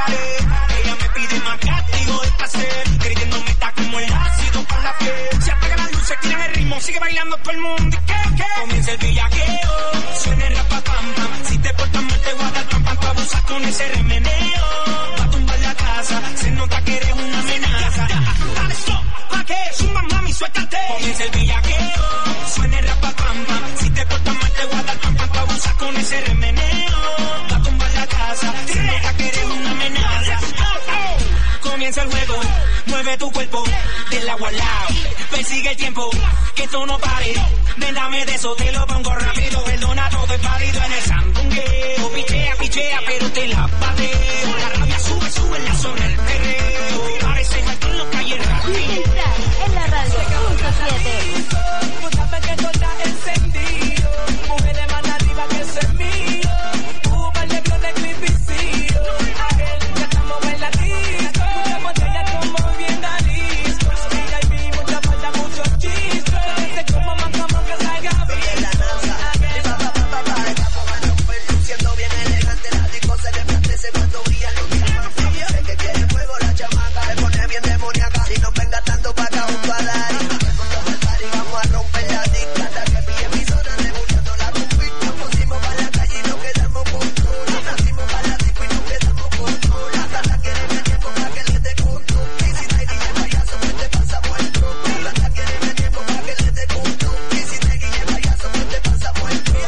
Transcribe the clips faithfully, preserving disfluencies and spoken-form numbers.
pared. Ella me pide más castigo de placer, creyéndome está como el ácido para la piel. Se apagan las luces, tiran el ritmo, sigue bailando todo el mundo. ¿Y qué, qué? Comienza el bellaqueo, suena el rapa pam pam. Si te portas mal te voy a dar pam pam. Tú abusas con ese remeneo, va a tumbar la casa, se nota que eres una amenaza. Dale stop, ¿pa' qué? Zumba mami, suéltate. Comienza el bellaqueo, suena el rapa pam pam. Si te portas mal te voy a dar pam pam. Tú abusas con ese remeneo, va a tumbar la casa, se nota que eres una amenaza. Comienza el juego, mueve tu cuerpo del agua al lado, persigue el tiempo, que esto no pare. Ven, dame de eso, te lo pongo rápido. Perdona, todo es válido en el sandungueo. Pichea, pichea, pero te la pateo. La rabia sube, sube en la zona del perreo. Parece alto en los calles rápido. En la radio, punto siete. Tú sabes que esto está encendido. Mujeres más arriba que ese es mío. Tú vale con el clipicillo. A él ya estamos en la disco. Muchas botellas como bien Jalisco. Y ahí vi mucha falta, muchos chistes. Te como más como que salga bien. La NASA, pa, pa, pa, pa, pa. Estamos a romper, luciendo bien elegante. La disco se resplandece cuando brillan los diamantes. Sé que quiere fuego la chamaca. Se pone bien demoníaca. Si no venga tanto pa' acá junto a Dari. Vamos a romper la disca. La que pille mi zona, rebullando la convicta. Pusimos pa' la calle y nos quedamos con tola. Nacimos pa' la disco y nos quedamos con tola. Tata quiere venir pa' que le dé con tu. Y si te guille payaso, pues te pasamos el truco. Tata quiere venir pa' que le dé con tu. Y si te guille payaso, pues te pasamos el truco.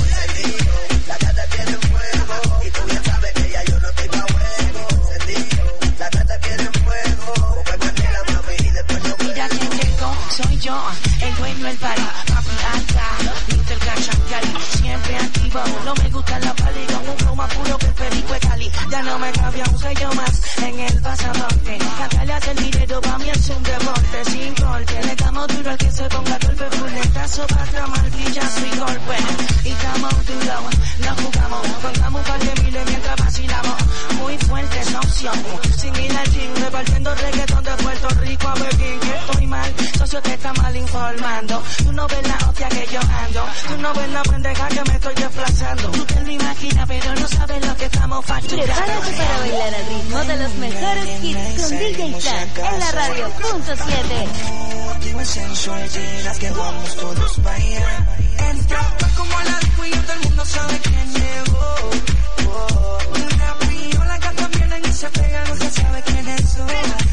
La gata quiere fuego. Y tú ya sabes que ya yo no estoy pa' juego. Encendido. La gata quiere fuego. Porque candela, mami, y después no puedo. Mira quién llegó, soy yo, el dueño del party, papi alta, Mister Cachacali, siempre activo, no me gusta la pali, con un flow más puro que el perico de Cali, ya no me cambia un sello más en el pasaporte, cantarle hace el dinero, pa' mí es un deporte, sin corte, le damos duro al que se ponga golpe, fuletazo, patra, martillazo y golpe, y estamos duro, no jugamos, contamos un par de miles mientras vacilamos, muy fuerte esa opción, sin ir al gym, repartiendo reggaetón de Puerto Rico a Berlín, que estoy mal, socio te está mal informando, tú no ves la hostia que yo ando, tú no ves la pendeja que me estoy desplazando, tú te lo imaginas pero no sabes lo que estamos facturando. Prepárate para bailar al ritmo de los mejores hits con D J Fran en la radio, punto siete. Dime sensual, llenas que vamos todos pa' allá. Entra como a la disco y todo el mundo sabe quién llegó. Oh, una piola que también en se pega, no se sabe quién es eso.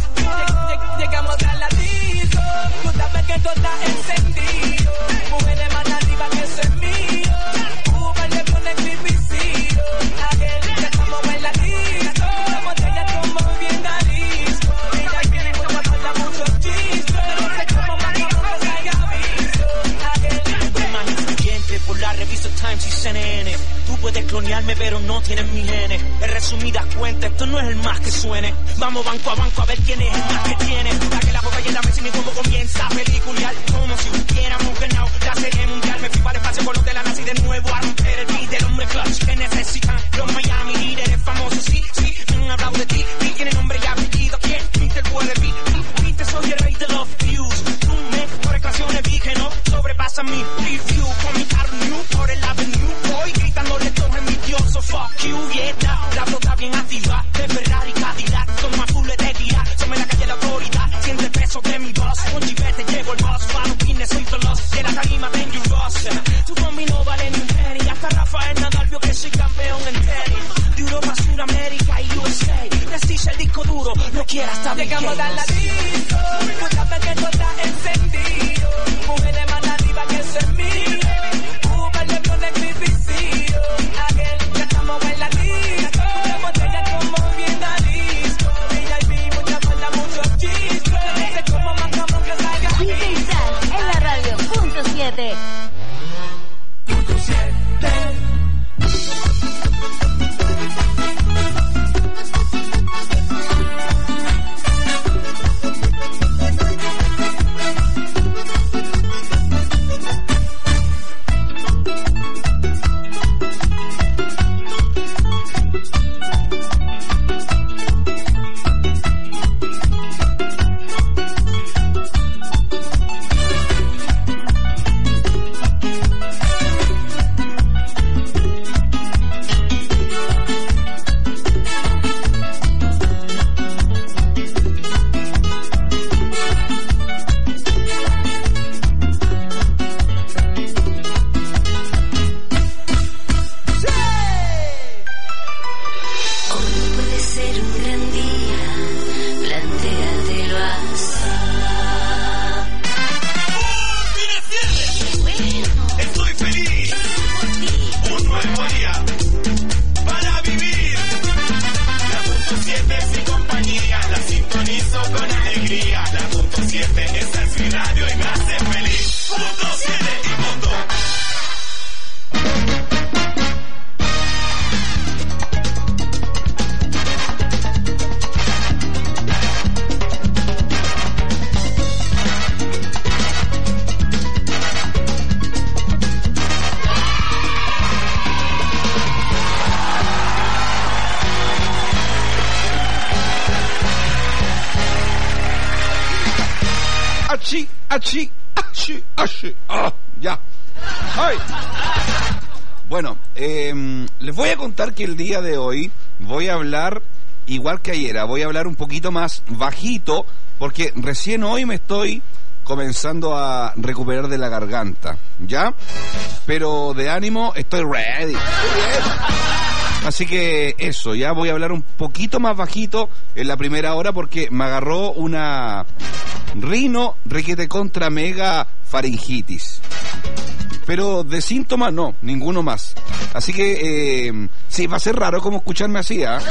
Llegamos a la disco. Tú sabes que esto está encendido. Mujeres más arriba que ese es mío. Tú vale con el clipicillo. Aquel ya estamos en la disco. La botella como bien Jalisco. Y ahí viene mucha falta, muchos chistes. Te como más como que salga visto. Aquel imagen influyente por la revista Times y C N N. Tú puedes clonearme pero no tienes mi genes. En resumidas cuentas, esto no es el más que suene. Vamos banco a banco a ver quién es el más que tiene. La que la boca llena me si mi cuerpo comienza a pelicular. Como si hubiéramos ganado la serie mundial. Me fui para el espacio con los de la nazi de nuevo a romper el beat del hombre clutch que necesitan los Miami líderes famosos. Sí, sí, me han hablado de ti. Y tiene nombre y apellido. ¿Quién? mister Puede Beat. Viste, soy el rey de los views. Tú me por ecuaciones vi que no sobrepasa mi review. Con mi carro new por el avenue. Voy gritándole todo envidioso. Fuck you, yeah. La, la flota bien activa. De Ferrari, Cadillac. Son más full de tequila. Somos la calle la autoridad. Siente el peso de mi voz. Con chivete llevo el boss. Para un business soy veloz. De la tarima dangerous. Tu combi no vale ni un penny. Hasta Rafael Nadal vio que soy campeón en tenis. De Europa, Sudamérica y U S A. Prestige el disco duro. No quieras estar bien. llegamos a la disco. Tú sabes que esto está encendido. Mujeres más arriba que ese es mío. Tú vale con el clipicillo. Aquel ya estamos en la disco. La botella como bien Jalisco. Y ahí vi mucha falta, muchos chistes. Te como más cabrón que salga D J Fran en la radio, punto siete. Punto siete. Achi, achi, achi, achi. Ah, ya. Ay. Bueno, eh, les voy a contar que el día de hoy voy a hablar igual que ayer, voy a hablar un poquito más bajito, porque recién hoy me estoy comenzando a recuperar de la garganta, ¿ya? Pero de ánimo estoy ready. Así que eso, ya voy a hablar un poquito más bajito en la primera hora porque me agarró una rino requete contra mega faringitis. Pero de síntomas no, ninguno más. Así que eh, sí, va a ser raro como escucharme así, ¿ah? ¿eh?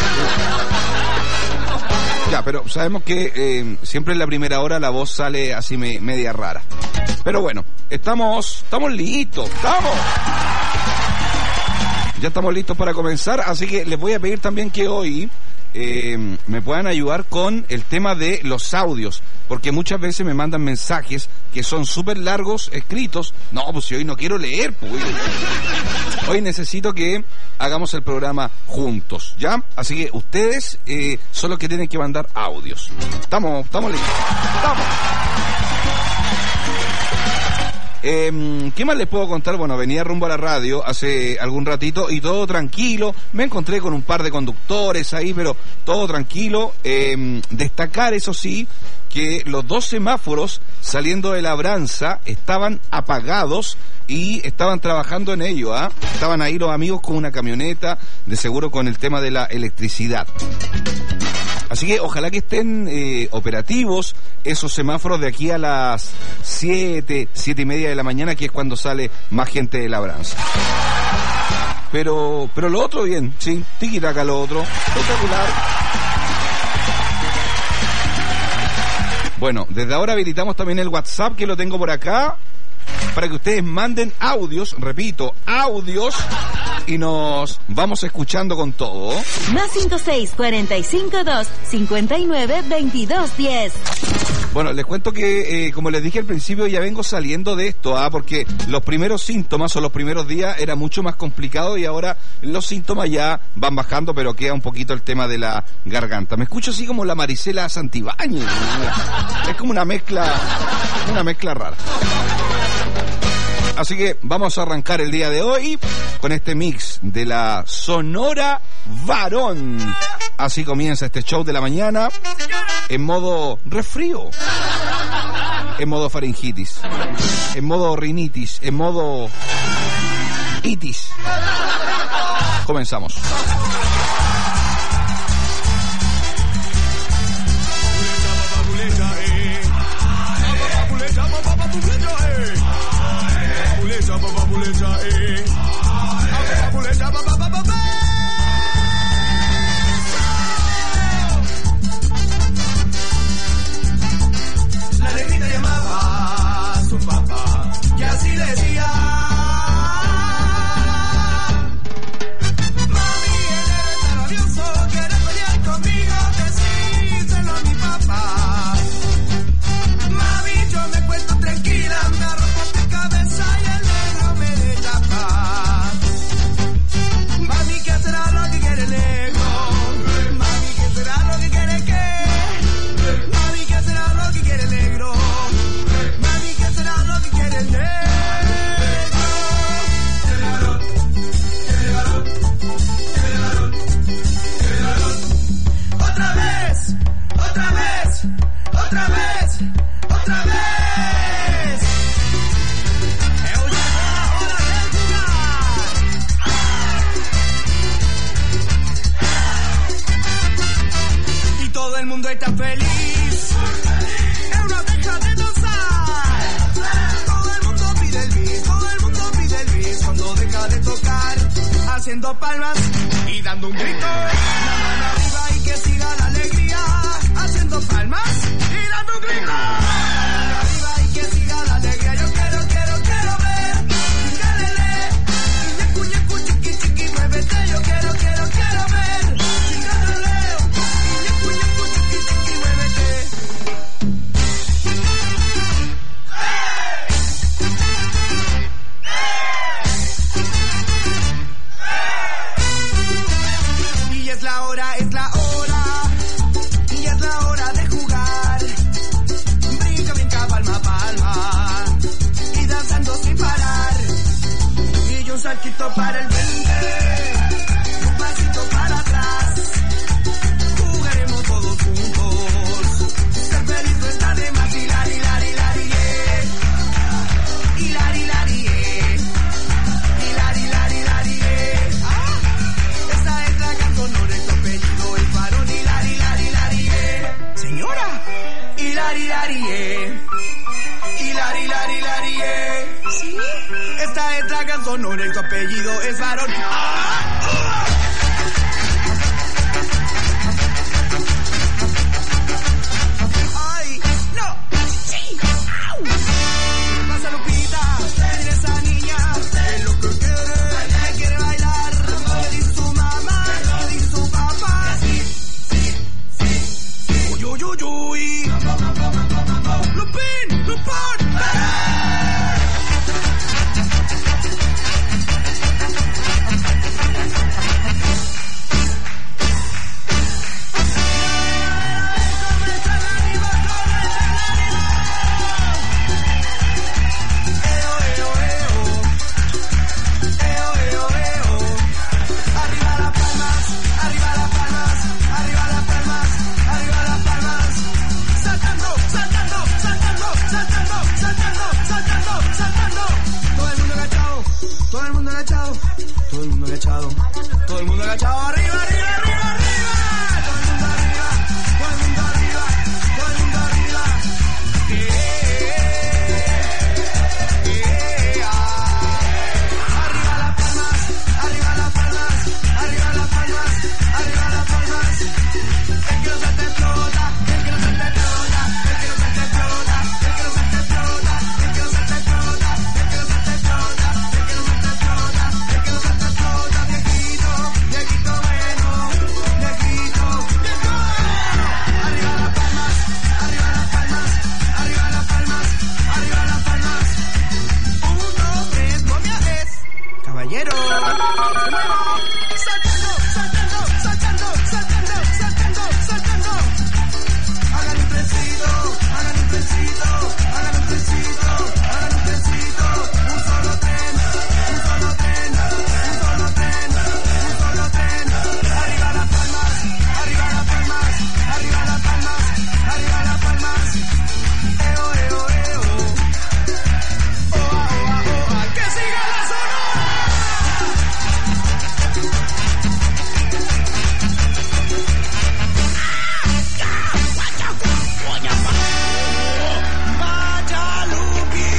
Ya, pero sabemos que eh, siempre en la primera hora la voz sale así me, media rara. Pero bueno, estamos, estamos listos, estamos. Ya estamos listos para comenzar, así que les voy a pedir también que hoy eh, me puedan ayudar con el tema de los audios, porque muchas veces me mandan mensajes que son súper largos, escritos. No, pues si hoy no quiero leer, pues hoy necesito que hagamos el programa juntos, ¿ya? Así que ustedes eh, son los que tienen que mandar audios. Estamos, estamos listos, estamos. Eh, ¿Qué más les puedo contar? Bueno, venía rumbo a la radio hace algún ratito y todo tranquilo. Me encontré con un par de conductores ahí, pero todo tranquilo. Eh, destacar, eso sí, que los dos semáforos saliendo de Labranza estaban apagados y estaban trabajando en ello, ¿ah? ¿eh? Estaban ahí los amigos con una camioneta, de seguro con el tema de la electricidad. Así que ojalá que estén eh, operativos esos semáforos de aquí a las siete, siete y media de la mañana, que es cuando sale más gente de Labranza. Pero, pero lo otro bien, sí, tiki-taka lo otro, espectacular. Bueno, desde ahora habilitamos también el WhatsApp, que lo tengo por acá, para que ustedes manden audios, repito, audios, y nos vamos escuchando con todo. Más cinco seis cuatro cinco dos cinco nueve veintidós diez. Bueno, les cuento que, eh, como les dije al principio, ya vengo saliendo de esto, ¿ah? Porque los primeros síntomas o los primeros días era mucho más complicado y ahora los síntomas ya van bajando, pero queda un poquito el tema de la garganta. Me escucho así como la Marisela Santibáñez. Es como una mezcla, una mezcla rara. Así que vamos a arrancar el día de hoy con este mix de la Sonora Varón. Así comienza este show de la mañana en modo resfrío, en modo faringitis, en modo rinitis, en modo itis. Comenzamos. La negrita llamaba a su papá y así decía: mami, el héroe está rabioso, quiere pelear conmigo, decíselo a mi papá. Mami, yo me cuento tranquila, me arrojo de cabeza y el negro me deja paz. Mami, ¿qué será lo que quiere el negro? Mami, ¿qué será lo que quiere qué? Mami, ¿qué será lo que quiere el negro? Mami, ¿qué será lo que quiere el negro? Quiere varón, quiere varón, quiere varón, quiere varón. Otra vez, otra vez, otra vez, otra vez. ¡Eu llegó la hora del jugar! Y todo el mundo está feliz. Es una deja de danzar. Todo el mundo pide el bis, todo el mundo pide el bis. Cuando deja de tocar, haciendo palmas y dando un grito. La mano arriba y que siga la alegría. Haciendo palmas y dando un grito. La mano arriba y que siga la alegría. Yo quiero, quiero, quiero ver. Chingalele. Ñecu, ñecu, chiqui, chiqui, muévete. Yo quiero, quiero, quiero ver. Chingalele. Ñecu, ñecu, chiqui, chiqui, muévete. Y es la hora, es la pasito para el frente, un pasito para atrás. Jugaremos todos juntos. Ser feliz no está de más. Hilari, hilari, hilari, yeah. Hilari, hilari, yeah. Hilari, hilari, hilari, yeah. Ah, esa es la canción, no es tu apellido, el varón. Hilari, hilari, hilari, yeah. Señora, hilari, hilari, yeah. Hilari, hilari, hilari, yeah. Sí, esta es la canción, no es tu apellido, es varón. Ah, uh. Ay, no, sí, au. ¿Qué pasa, Lupita? Mira esa niña, es lo que quiere, quiere bailar. ¿Qué dice su mamá? ¿Qué dice su papá? Sí, sí, sí, sí. Uy, uy, uy, uy. Lupin, Lupin, todo el mundo agachado, todo el mundo agachado, arriba, arriba, arriba, arriba, todo el mundo arriba, todo el mundo arriba, todo el mundo arriba, yeah, yeah. Arriba las palmas, arriba las palmas, arriba las palmas, arriba las palmas. El que no se te explota, el que no se te explota, el que no se te explota, el que no se te explota, el que no se te explota, el que no se te explota, el que no se te explota, el que no se te explota, viejito, viejito bueno, viejito, viejito bueno. Arriba las palmas, arriba las palmas, arriba las palmas, arriba las palmas. Un, dos, tres, momia es caballero. Se mueva, saltando, saltando, saltando, saltando, saltando, saltando. Hagan un trencito, hagan un trencito, hagan un trencito, hagan un trencito. Un solo tren, un solo tren, un solo tren, un solo tren. Arriba las palmas, arriba las palmas, arriba las palmas, arriba las palmas. Eo, eo, eo. Oa, oa, oa. Que siga la sonora. Vaya Lupita.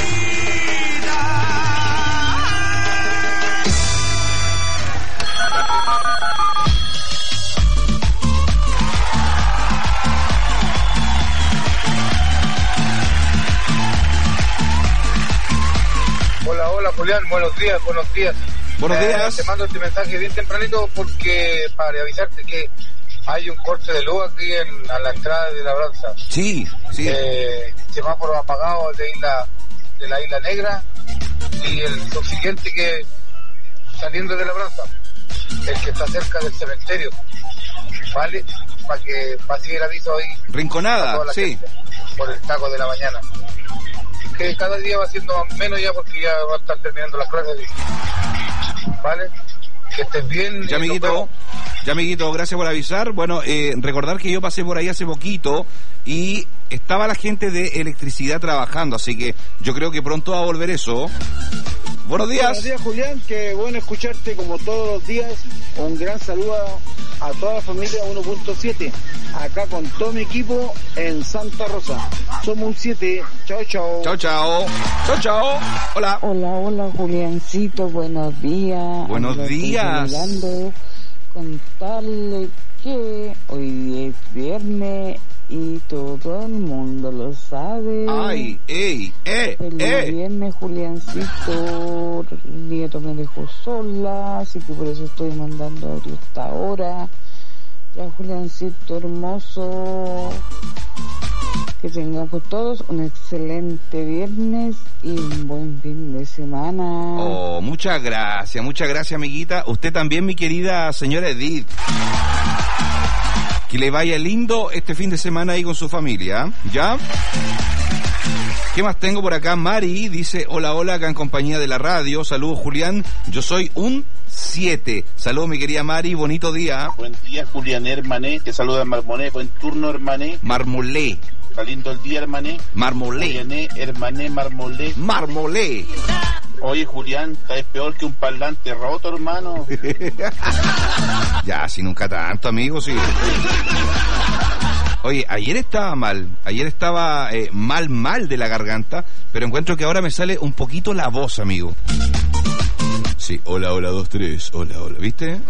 Hola, hola Julián, buenos días, buenos días. Buenos Eh, días. Te mando este mensaje bien tempranito porque para avisarte que hay un corte de luz aquí en, a la entrada de Labranza. Sí, sí. Eh, semáforo apagado de isla de la Isla Negra y el subsiguiente que saliendo de Labranza, el que está cerca del cementerio, ¿vale? Para que pase el aviso ahí a Rinconada, toda la sí. gente por el taco de la mañana. Que cada día va siendo menos ya porque ya va a estar terminando las clases. ¿Vale? Que estés bien. Ya, y nos amiguito, vemos. ya, amiguito, gracias por avisar. Bueno, eh, recordar que yo pasé por ahí hace poquito y estaba la gente de electricidad trabajando, así que yo creo que pronto va a volver eso. Buenos días. Buenos días, Julián, qué bueno escucharte como todos los días. Un gran saludo a, a toda la familia uno punto siete, acá con todo mi equipo en Santa Rosa. Somos un siete. Chao, chao. Chao, chao. Chao, chao. Hola. Hola, hola Juliancito, buenos días. Buenos Ahora estoy días. llegando, contarle que hoy es viernes y todo el mundo lo sabe. Ay, ey, eh, El eh. viernes Juliancito, el nieto me dejó sola, así que por eso estoy mandando audio hasta ahora. Ya Juliancito hermoso, que tengamos todos un excelente viernes y un buen fin de semana. Oh, muchas gracias, muchas gracias, amiguita. Usted también, mi querida señora Edith. Que le vaya lindo este fin de semana ahí con su familia, ¿ya? ¿Qué más tengo por acá? Mari dice, hola, hola, acá en compañía de la radio. Saludos, Julián. Yo soy un siete. Saludos, mi querida Mari. Bonito día. Buen día, Julián Hermané. Te saluda Marmoné. Buen turno, Hermané. Marmolé. Está lindo el día, Hermané. Marmolé. Juliané, Hermané, Marmolé. Marmolé. Oye, Julián, estás peor que un parlante roto, hermano. Ya, si nunca tanto, amigo, sí. Oye, ayer estaba mal, ayer estaba eh, mal, mal de la garganta, pero encuentro que ahora me sale un poquito la voz, amigo. Sí, hola, hola, dos, tres, hola, hola, ¿viste?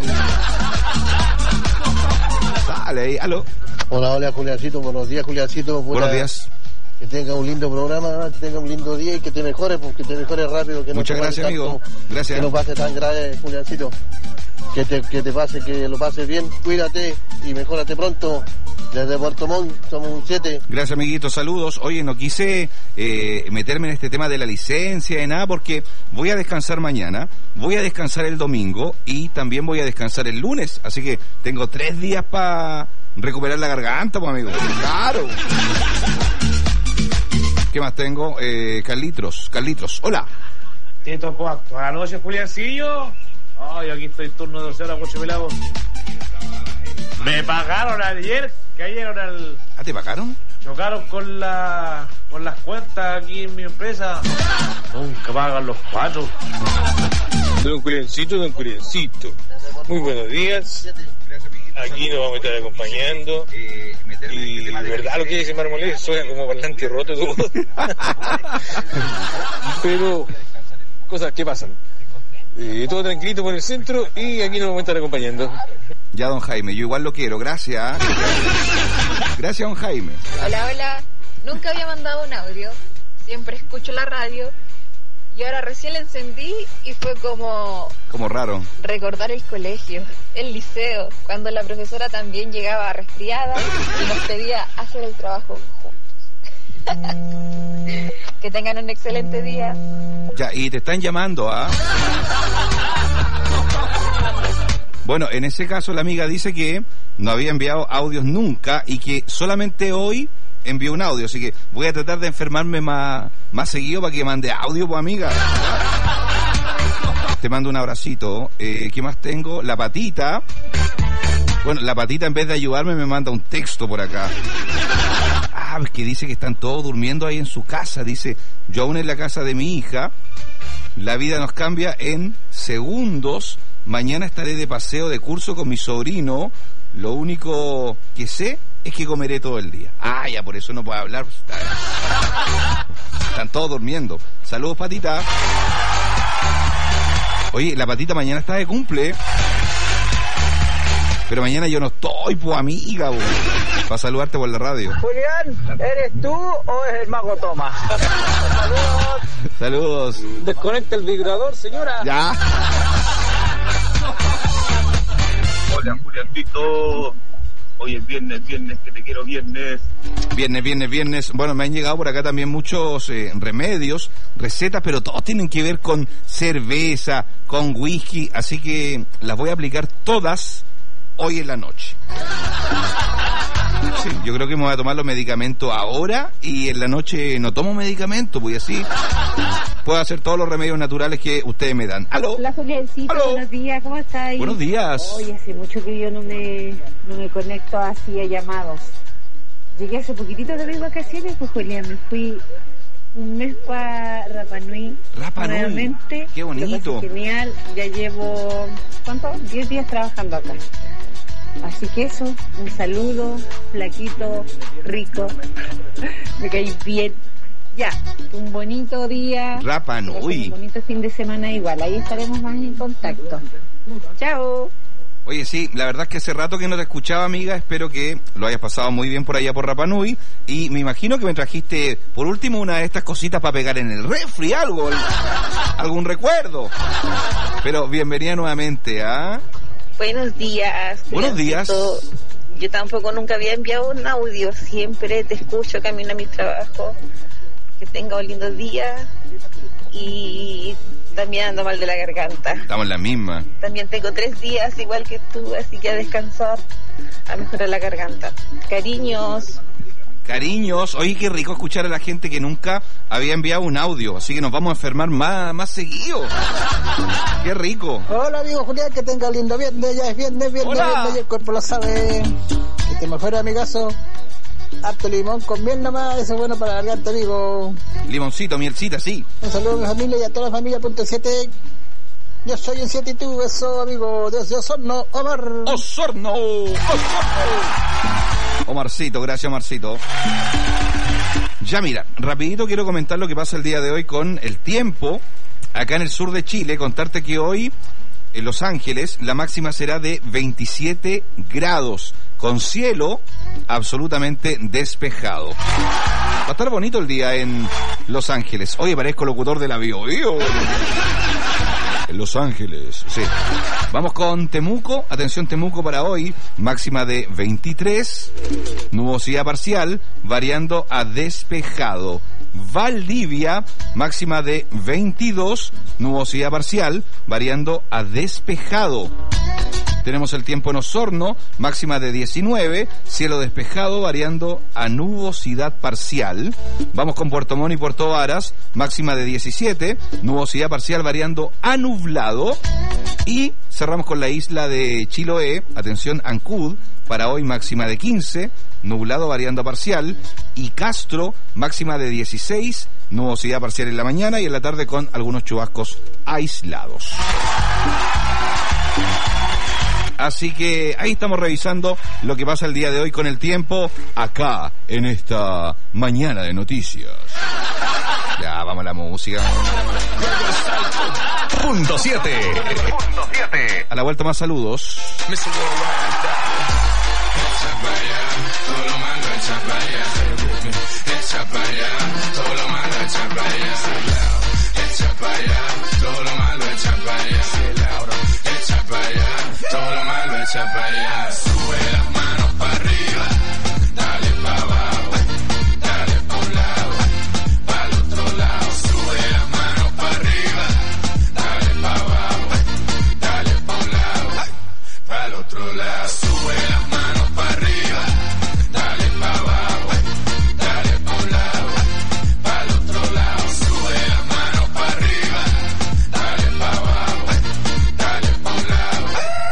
Dale ahí, aló. Hola, hola, Juliancito, buenos días, Juliancito. Buena... Buenos días. Que tenga un lindo programa, que tenga un lindo día y que te mejores, porque te mejores rápido. Que Muchas no gracias, tanto, amigo. Gracias. Que no pase tan grave, Juliancito. Que te, que te pase, que lo pases bien, cuídate y mejórate pronto. Desde Puerto Montt, somos un siete. Gracias, amiguito, saludos. Oye, no quise eh, meterme en este tema de la licencia y nada, porque voy a descansar mañana, voy a descansar el domingo y también voy a descansar el lunes. Así que tengo tres días para recuperar la garganta, pues, amigo. Claro. ¿Qué más tengo? Eh, Carlitos, Carlitos, hola. Te tocó actuar anoche, Juliancillo. Ay, aquí estoy turno de doce horas, coche pelado. Me pagaron ayer, cayeron al... ¿Ah, te pagaron? Chocaron con la con las cuentas aquí en mi empresa. Nunca pagan los cuatro. Don Juliancito, don Juliancito. Muy buenos días. Aquí nos vamos a estar acompañando. Y verdad lo que dice Marmolé, suena como parlante roto todo. Pero cosas que pasan. Eh, todo tranquilito por el centro y aquí nos vamos a estar acompañando. Ya, don Jaime, yo igual lo quiero, gracias. Gracias, don Jaime. Hola, hola. Nunca había mandado un audio. Siempre escucho la radio. Y ahora recién la encendí y fue como... Como raro. Recordar el colegio, el liceo, cuando la profesora también llegaba resfriada y nos pedía hacer el trabajo juntos. Que tengan un excelente día. Ya, y te están llamando, ¿ah? Bueno, en ese caso la amiga dice que no había enviado audios nunca y que solamente hoy envió un audio, así que voy a tratar de enfermarme más, más seguido para que mande audio, pues, amiga. Te mando un abracito. Eh, ¿Qué más tengo? La Patita. Bueno, la Patita en vez de ayudarme me manda un texto por acá. Ah, es que dice que están todos durmiendo ahí en su casa. Dice, yo aún en la casa de mi hija, la vida nos cambia en segundos. Mañana estaré de paseo de curso con mi sobrino. Lo único que sé es que comeré todo el día. Ah, ya, por eso no puedo hablar. Están todos durmiendo. Saludos, Patita. Oye, la Patita mañana está de cumple. Pero mañana yo no estoy, pues, amiga, pues, para saludarte por la radio. Julián, ¿eres tú o es el mago Tomás? Saludos. Saludos. Desconecta el vibrador, señora. Ya. Hola, Juliancito. Hoy es viernes, viernes, que te quiero viernes. Viernes, viernes, viernes. Bueno, me han llegado por acá también muchos eh, remedios, recetas, pero todos tienen que ver con cerveza, con whisky, así que las voy a aplicar todas hoy en la noche. Sí, yo creo que me voy a tomar los medicamentos ahora y en la noche no tomo medicamentos, pues así puedo hacer todos los remedios naturales que ustedes me dan. ¿Aló? Hola, Juliancito, ¿Aló? Buenos días, ¿cómo estás? Buenos días. Oye, hace mucho que yo no me, no me conecto así a llamados. Llegué hace poquitito de mis vacaciones, pues, Julián, me fui un mes para Rapa Nui. Rapa Nui. Nuevamente. Qué bonito. Genial, ya llevo, ¿cuánto? diez días trabajando acá. Así que eso, un saludo, flaquito, rico, me caí bien. Ya, un bonito día. Rapa Nui. Un bonito fin de semana igual, ahí estaremos más en contacto. Chao. Oye, sí, la verdad es que hace rato que no te escuchaba, amiga. Espero que lo hayas pasado muy bien por allá por Rapa Nui. Y me imagino que me trajiste, por último, una de estas cositas para pegar en el refri, algo, algún recuerdo. Pero bienvenida nuevamente, ¿ah? ¿eh? Buenos días. Buenos días. Yo tampoco nunca había enviado un audio. Siempre te escucho camino a mi trabajo. Que tenga un lindo día. Y también ando mal de la garganta. Estamos en la misma. También tengo tres días igual que tú, así que a descansar, a mejorar la garganta. Cariños. Cariños, oye, qué rico escuchar a la gente que nunca había enviado un audio, así que nos vamos a enfermar más, más seguido. Qué rico. Hola amigo Julián, que tenga lindo viernes, ya es viernes, viernes, Hola. viernes, y el cuerpo lo sabe. Que te mejore, amigazo. Harto limón con miel nomás, eso es bueno para la garganta, amigo. Limoncito, mielcita, sí. Un saludo a mi familia y a toda la familia punto siete. Yo soy un siete y tú, eso, amigo. Desde Osorno, Omar. Osorno, Osorno. Omarcito, gracias Omarcito. Ya mira, rapidito quiero comentar lo que pasa el día de hoy con el tiempo acá en el sur de Chile. Contarte que hoy en Los Ángeles la máxima será de veintisiete grados con cielo absolutamente despejado. Va a estar bonito el día en Los Ángeles. Oye, parezco locutor de la Bio Bio. En Los Ángeles, sí. Vamos con Temuco. Atención, Temuco para hoy. Máxima de veintitrés. Nubosidad parcial, variando a despejado. Valdivia, máxima de veintidós. Nubosidad parcial, variando a despejado. Tenemos el tiempo en Osorno, máxima de diecinueve, cielo despejado, variando a nubosidad parcial. Vamos con Puerto Montt y Puerto Varas, máxima de diecisiete, nubosidad parcial, variando a nublado. Y cerramos con la isla de Chiloé, atención, Ancud, para hoy máxima de quince, nublado, variando a parcial. Y Castro, máxima de dieciséis, nubosidad parcial en la mañana y en la tarde con algunos chubascos aislados. Así que ahí estamos revisando lo que pasa el día de hoy con el tiempo acá en esta mañana de noticias. Ya, vamos a la música. Punto siete. Punto siete. A la vuelta más saludos. Todo lo malo echa para allá, sube las manos para arriba, dale para abajo, dale para un lado, para el otro lado, sube las manos para arriba, dale para abajo, dale para un lado, para el otro lado, sube las manos para arriba, dale para abajo, dale para un lado, para el otro lado, sube las manos para arriba, dale para abajo, dale para un lado.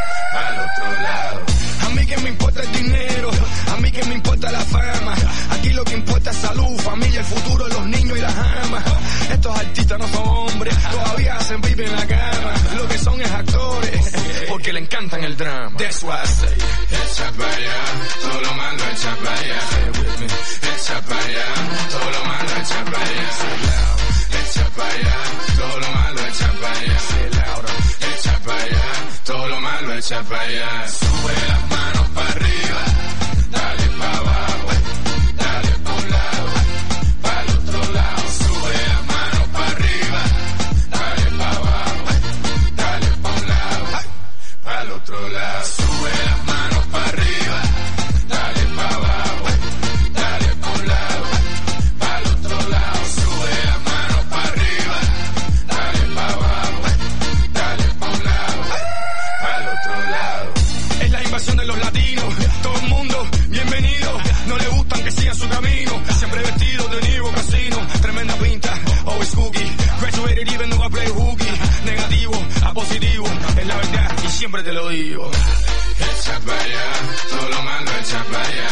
A mí que me importa el dinero, a mí que me importa la fama. Aquí lo que importa es salud, familia, el futuro de los niños y las amas. Estos artistas no son hombres, todavía hacen pipi en la cama. Lo que son es actores, porque le encantan el drama. That's why I say, echa para allá, todo lo malo echa para allá. Echa para allá, todo lo malo echa para allá. Echa para allá, todo lo malo echa para allá. Echa para allá, todo lo malo echa para allá. Sube las manos para arriba, dale para abajo, dale para un lado, para el otro lado. Sube las manos para arriba, dale para abajo, dale para un lado, para el otro lado. Sube las manos para arriba, dale para abajo, dale para un lado, para el otro lado. Sube las manos para arriba, dale para abajo, dale para un lado, para el otro lado. Es la invasión de los latinos, todo el mundo bienvenido. No le gustan que sigan su camino, siempre vestido de Nivo Casino. Tremenda pinta, always cookie. Graduated even though I play hooky. Negativo a positivo, es la verdad y siempre te lo digo. Echa para allá, todo lo malo echa para allá.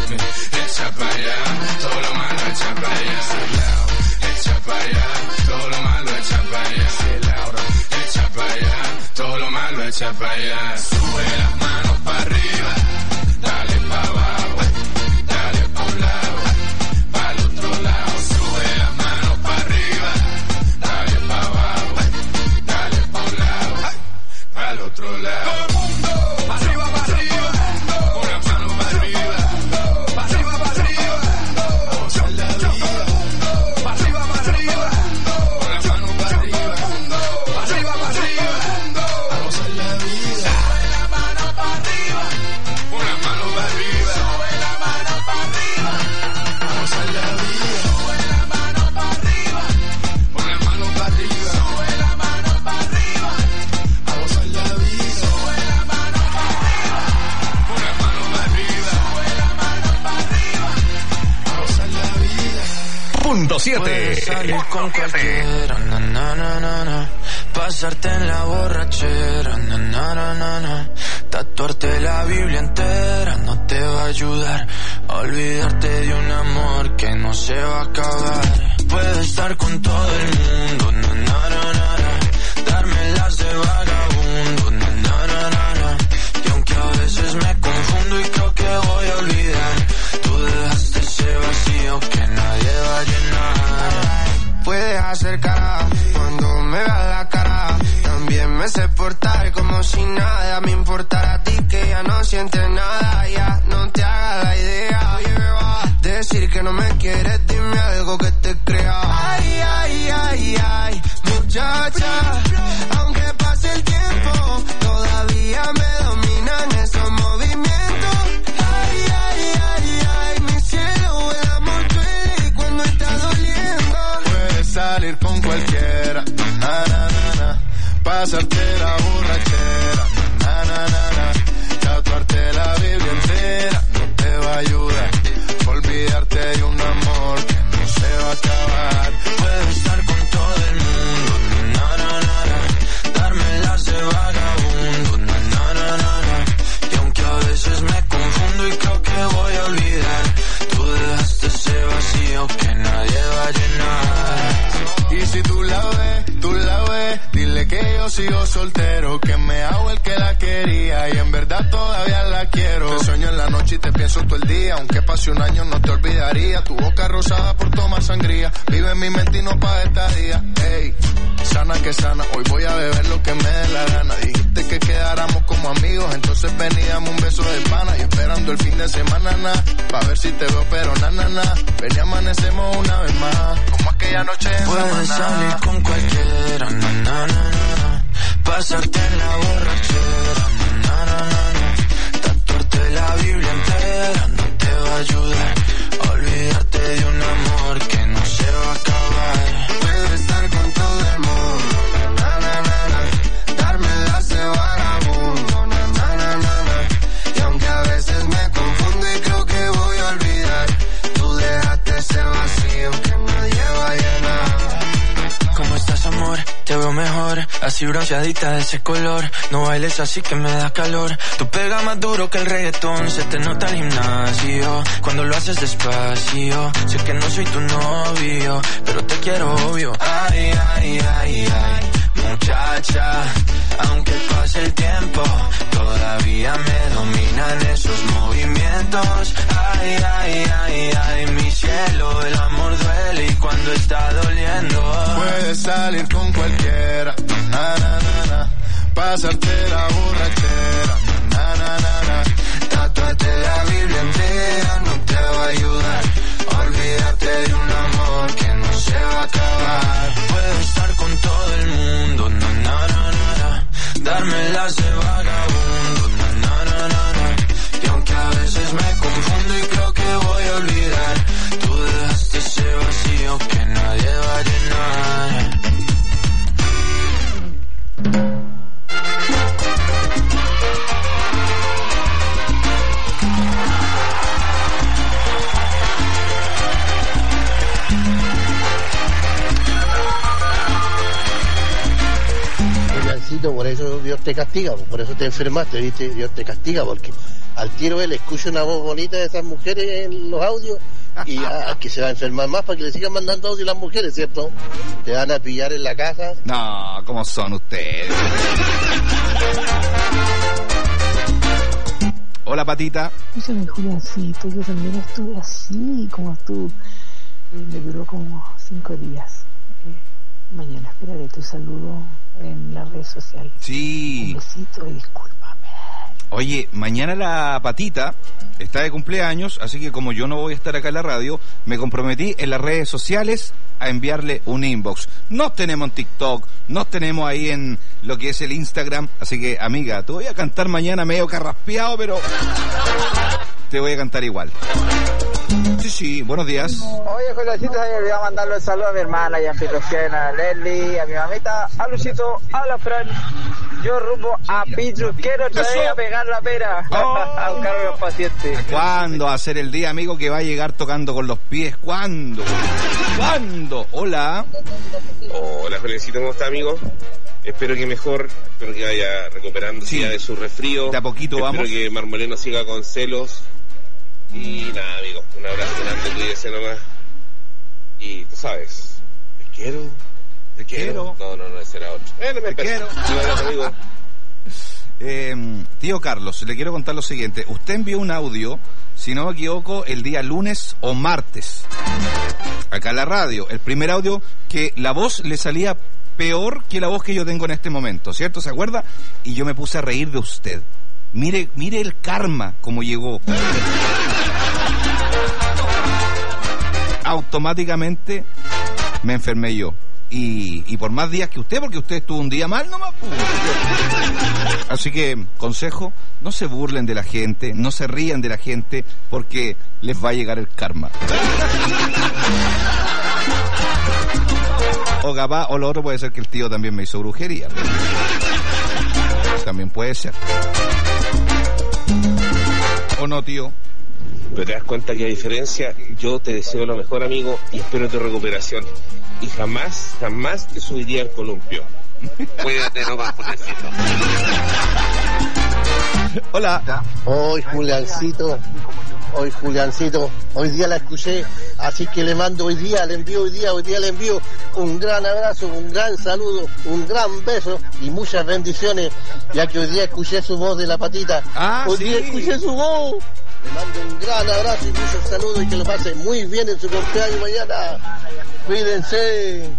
Echa para allá, todo lo malo echa para allá. Echa para allá, todo lo malo echa para allá. Echa para allá, todo lo malo echa para allá. Sube las manos para arriba, dale para abajo, dale para un lado, para el otro lado. Sube las manos para arriba, dale para abajo, dale para un lado, para el otro lado. Todo el mundo, para arriba, para arriba, con las manos para arriba, para arriba, para arriba, vamos a la vida. Para arriba, para arriba, con las manos para arriba, para arriba, para arriba, vamos a la vida. Sube la mano para arriba, punto siete. Puedes salir con cualquiera, na, na, na, na, na. Pasarte en la borrachera, na, na, na, na, na. Tatuarte la Biblia entera no te va a ayudar a olvidarte de un amor que no se va a acabar. Puedes estar con todo el mundo, na, na, na, na, na. Darme las de vagabundo, na, na, na, na, na. Y aunque a veces me confundo y creo que voy a olvidar, tú dejaste ese vacío que nadie va a llenar. Puedes hacer cara cuando me veas la cara. También me sé portar como si nada me importara a ti, que ya no sientes nada. Ya no te hagas la idea. Decir que no me quieres, dime algo que te crea. Ay, ay, ay, ay, muchacha. Aunque pase el tiempo, todavía me dominan esos movimientos. Ay, ay, ay, ay, mi cielo, el amor duele y cuando está doliendo. Puedes salir con cualquiera, na, na, na, na. Pasarte la borrachera, na, na, na, na. Tatuarte la Biblia entera no te va a ayudar. Olvidarte de un amor que no se va a acabar. Puedes estar con todo el mundo, na, na, na, na. Darme las de vagabundo, na, na, na, na, na. Y aunque a veces me confundo y creo que voy a olvidar, tú dejaste ese vacío que nadie va a llenar. Y si tú la ves, tú la ves, dile que yo sigo soltero, que me hago el que la quería y en verdad todavía la quiero. Te sueño en la noche y te pienso todo el día, aunque pase un año no te olvidaría. Tu boca rosada por tomar sangría, vive en mi mente y no paga estadía. Ey, sana que sana, hoy voy a beber lo que me dé la gana. Dijiste que quedáramos como amigos, entonces veníamos un beso de pana. Y esperando el fin de semana, na, pa' ver si te veo, pero na, na, na. Ven y amanecemos una vez más, como aquella noche en Puedes salir con cualquiera, na, na, na, na. Pasarte en la borrachera, na, na, na, na. Tatuarte la Biblia entera no te va a ayudar a olvidarte de un amor que no se va a acabar. Puedes estar con todo el mundo, na, na, na, na. Darme las de vagabundo, na, na, na, na, na. Y aunque a veces me confundo y creo que voy a olvidar, tú dejaste ese vacío que nadie va a llenar. ¿Cómo estás, amor? Te veo mejor, así bronceadita de ese color. No bailes así que me da calor. Tú pegas más duro que el reggaetón, se te nota el gimnasio cuando lo haces despacio. Sé que no soy tu novio, pero te quiero obvio. Ay, ay, ay, ay, muchacha. Aunque pase el tiempo, todavía me dominan esos movimientos. Ay, ay, ay, ay, mi cielo, el amor duele y cuando está doliendo. Puedes salir con cualquiera, na, na, na, na. Pasarte la borrachera, na, na, na, na. Tatuarte la Biblia entera no te va a ayudar a olvidarte de un amor que no se va a acabar. Puedo estar con todo el mundo, na, na, na, na, na. Darme las de vagabundo, na, na, na, na, na. Y aunque a veces me confundo y creo que voy a olvidar, tú dejaste ese vacío que nadie va a llenar. Por eso Dios te castiga, por eso te enfermaste, ¿viste? Dios te castiga porque al tiro él escucha una voz bonita de esas mujeres en los audios y ya, que se va a enfermar más para que le sigan mandando audios las mujeres, ¿cierto? Te van a pillar en la casa. No, ¿cómo son ustedes? Hola, Patita. Escúchame, Juliancito, yo también estuve así como tú. Eh, me duró como cinco días. Eh, mañana esperaré tu saludo en las redes sociales. Sí. Un besito y discúlpame. Oye, mañana la Patita está de cumpleaños, así que como yo no voy a estar acá en la radio, me comprometí en las redes sociales a enviarle un inbox. Nos tenemos en TikTok, nos tenemos ahí en lo que es el Instagram, así que, amiga, te voy a cantar mañana medio carraspeado, pero te voy a cantar igual. Sí, sí, buenos días. Oye, Juliancito, se me olvidó mandarle un saludo a mi hermana, Jean-Pierre, a Leslie, a mi mamita, a Luchito, a la Fran. Yo rumbo a Pichu, quiero otra vez a pegar la pera, oh. a buscar a los pacientes. ¿Cuándo va a ser el día, amigo, que va a llegar tocando con los pies? ¿Cuándo? ¿Cuándo? Hola. Hola, Felicito, ¿cómo está, amigo? Espero que mejor, espero que vaya recuperándose Sí. ya de su resfrío. De a poquito espero vamos. que Marmoleno siga con celos. Y nada, amigo, un abrazo grande, cuídese nomás. Y tú sabes, te quiero, te quiero. No, no, no, ese era otro. Eh, no me Te quiero. Un abrazo, amigo. Eh, tío Carlos, le quiero contar lo siguiente. Usted envió un audio, si no me equivoco, el día lunes o martes, acá en la radio. El primer audio que la voz le salía peor que la voz que yo tengo en este momento, ¿cierto? ¿Se acuerda? Y yo me puse a reír de usted. Mire, mire el karma como llegó. Automáticamente me enfermé yo. Y, y por más días que usted, porque usted estuvo un día mal nomás. Pues. Así que, consejo, no se burlen de la gente, no se rían de la gente, porque les va a llegar el karma. O capaz, o lo otro puede ser que el tío también me hizo brujería. También puede ser. ¿O no, tío? Pero te das cuenta que a diferencia, yo te deseo lo mejor, amigo, y espero tu recuperación. Y jamás, jamás te subiría al columpio. Cuídate nomás, Juliancito. Hola. Hoy, Juliancito. Hoy, Juliancito. Hoy día la escuché, así que le mando hoy día, le envío hoy día, hoy día le envío un gran abrazo, un gran saludo, un gran beso y muchas bendiciones, ya que hoy día escuché su voz de la patita. Ah, hoy sí. día escuché su voz. Le mando un gran abrazo y muchos saludos y que lo pase muy bien en su cumpleaños mañana. Cuídense.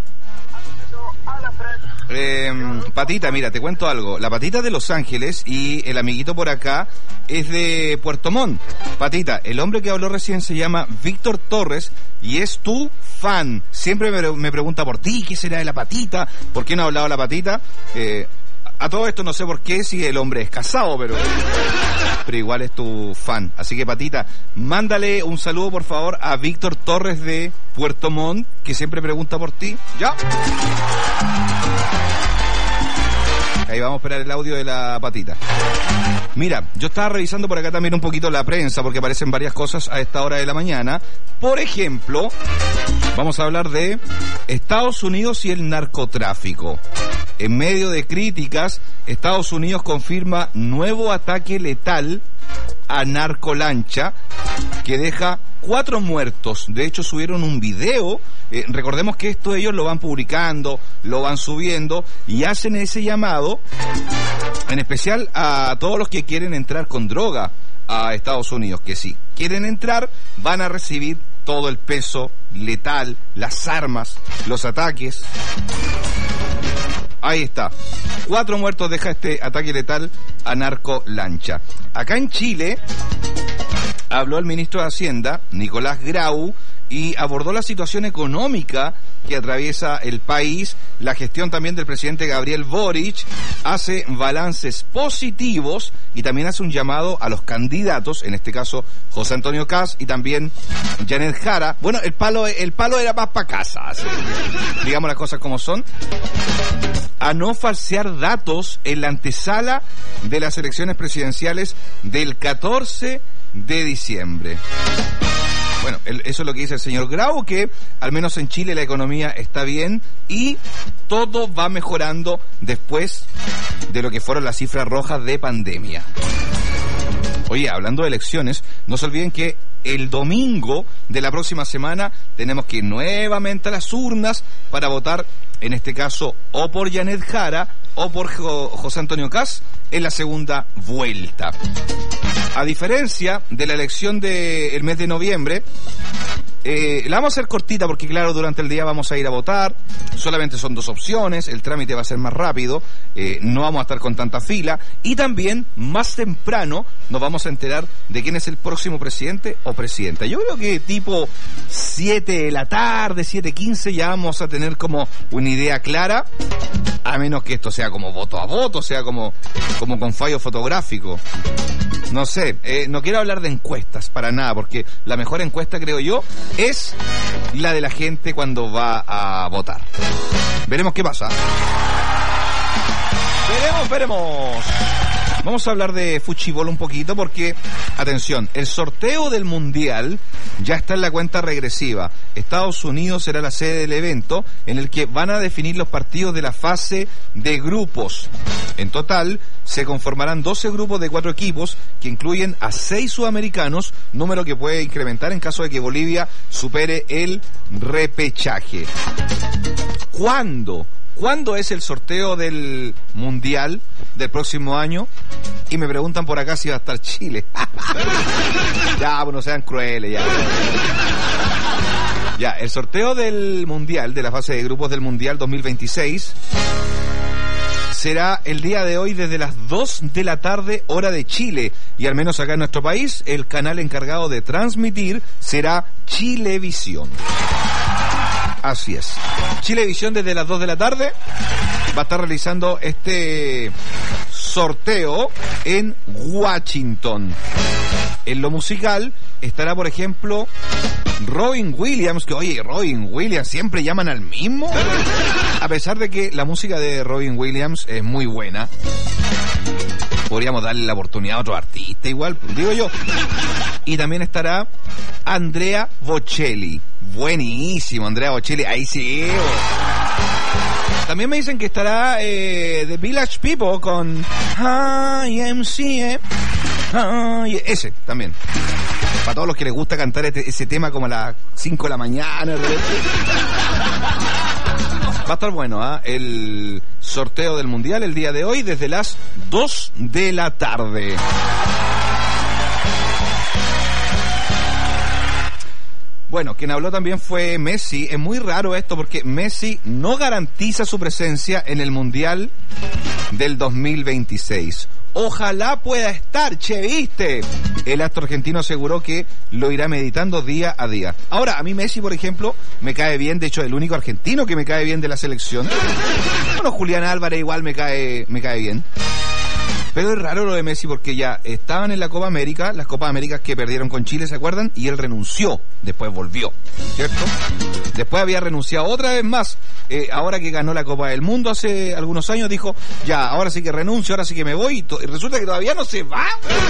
Eh, Patita, mira, te cuento algo. La Patita es de Los Ángeles y el amiguito por acá es de Puerto Montt. Patita, el hombre que habló recién se llama Víctor Torres y es tu fan. Siempre me, me pregunta por ti, ¿qué será de la Patita? ¿Por qué no ha hablado la Patita? Eh, a todo esto no sé por qué, si el hombre es casado, pero... pero igual es tu fan. Así que, Patita, mándale un saludo, por favor, a Víctor Torres de Puerto Montt, que siempre pregunta por ti. ¿Ya? Ahí vamos a esperar el audio de la Patita. Mira, yo estaba revisando por acá también un poquito la prensa, porque aparecen varias cosas a esta hora de la mañana. Por ejemplo, vamos a hablar de Estados Unidos y el narcotráfico. En medio de críticas, Estados Unidos confirma nuevo ataque letal a narcolancha que deja cuatro muertos. De hecho, subieron un video. Eh, recordemos que esto ellos lo van publicando, lo van subiendo y hacen ese llamado, en especial a todos los que quieren entrar con droga a Estados Unidos, que si quieren entrar van a recibir todo el peso letal, las armas, los ataques. Ahí está. Cuatro muertos deja este ataque letal a narcolancha. Acá en Chile habló el ministro de Hacienda, Nicolás Grau, y abordó la situación económica que atraviesa el país. La gestión también del presidente Gabriel Boric hace balances positivos y también hace un llamado a los candidatos, en este caso José Antonio Kast y también Janet Jara. Bueno, el palo, el palo era más para casa, así, digamos las cosas como son, a no falsear datos en la antesala de las elecciones presidenciales del catorce de diciembre. Bueno, el, eso es lo que dice el señor Grau, que al menos en Chile la economía está bien y todo va mejorando después de lo que fueron las cifras rojas de pandemia. Oye, hablando de elecciones, no se olviden que el domingo de la próxima semana tenemos que ir nuevamente a las urnas para votar, en este caso, o por Janet Jara o por Jo- José Antonio Kast en la segunda vuelta. A diferencia de la elección del mes de noviembre, eh, la vamos a hacer cortita porque, claro, durante el día vamos a ir a votar. Solamente son dos opciones, el trámite va a ser más rápido, eh, no vamos a estar con tanta fila. Y también, más temprano, nos vamos a enterar de quién es el próximo presidente o presidenta. Yo creo que tipo siete de la tarde, siete quince, ya vamos a tener como una idea clara, a menos que esto sea como voto a voto, sea como, como con fallo fotográfico. No sé, eh, no quiero hablar de encuestas para nada, porque la mejor encuesta, creo yo, es la de la gente cuando va a votar. Veremos qué pasa. Veremos, veremos. Vamos a hablar de fútbol un poquito porque, atención, el sorteo del Mundial ya está en la cuenta regresiva. Estados Unidos será la sede del evento en el que van a definir los partidos de la fase de grupos. En total, se conformarán doce grupos de cuatro equipos que incluyen a seis sudamericanos, número que puede incrementar en caso de que Bolivia supere el repechaje. ¿Cuándo? ¿Cuándo es el sorteo del Mundial del próximo año? Y me preguntan por acá si va a estar Chile. Ya, bueno, sean crueles, ya. Ya, el sorteo del Mundial, de la fase de grupos del Mundial dos mil veintiséis, será el día de hoy desde las dos de la tarde, hora de Chile. Y al menos acá en nuestro país, el canal encargado de transmitir será Chilevisión. Así es. Chilevisión desde las dos de la tarde va a estar realizando este sorteo en Washington. En lo musical estará, por ejemplo, Robin Williams, que oye, Robin Williams, siempre llaman al mismo. A pesar de que la música de Robin Williams es muy buena, podríamos darle la oportunidad a otro artista igual, digo yo. Y también estará Andrea Bocelli. Buenísimo, Andrea Bocelli, ahí sí. También me dicen que estará eh, The Village People con I M C, eh. Ay, ese también. Para todos los que les gusta cantar este, ese tema como a las cinco de la mañana. Va a estar bueno, ¿eh? El sorteo del Mundial el día de hoy desde las dos de la tarde. Bueno, quien habló también fue Messi. Es muy raro esto porque Messi no garantiza su presencia en el Mundial del dos mil veintiséis. Ojalá pueda estar, che, ¿viste? El astro argentino aseguró que lo irá meditando día a día. Ahora, a mí Messi, por ejemplo, me cae bien. De hecho, el único argentino que me cae bien de la selección. Bueno, Julián Álvarez igual me cae, me cae bien. Pero es raro lo de Messi porque ya estaban en la Copa América, las Copas Américas que perdieron con Chile, ¿se acuerdan? Y él renunció, después volvió, ¿cierto? Después había renunciado otra vez más, eh, ahora que ganó la Copa del Mundo hace algunos años, dijo, ya, ahora sí que renuncio, ahora sí que me voy, y, to- y resulta que todavía no se va.